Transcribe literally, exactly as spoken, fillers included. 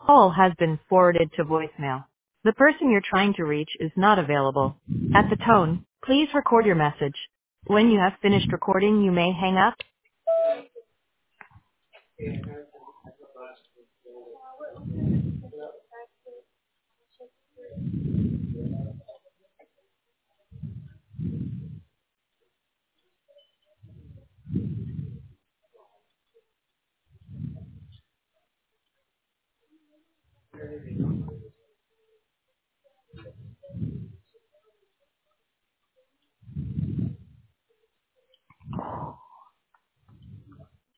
Call has been forwarded to voicemail. The person you're trying to reach is not available. At the tone, please record your message. When you have finished recording, you may hang up.